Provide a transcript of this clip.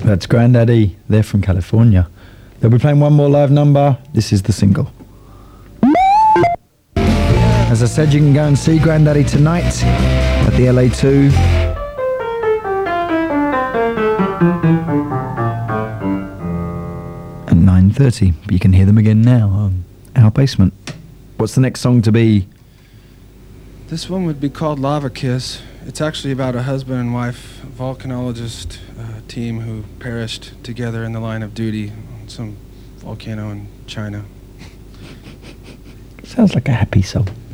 That's Grandaddy. They're from California. They'll be playing one more live number. This is the single. As I said, you can go and see Grandaddy tonight at the LA2. At 9:30. But you can hear them again now on Our Basement. What's the next song to be? This one would be called Lava Kiss. It's actually about a husband and wife volcanologist team who perished together in the line of duty on some volcano in China. Sounds like a happy song.